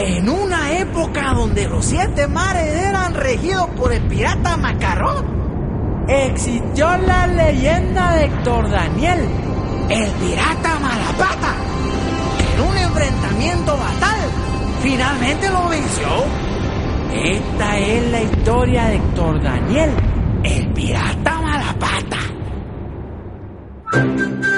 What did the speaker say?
En una época donde los 7 mares eran regidos por el pirata Macarrón, existió la leyenda de Héctor Daniel, el pirata Malapata, que en un enfrentamiento fatal finalmente lo venció. Esta es la historia de Héctor Daniel, el pirata Malapata.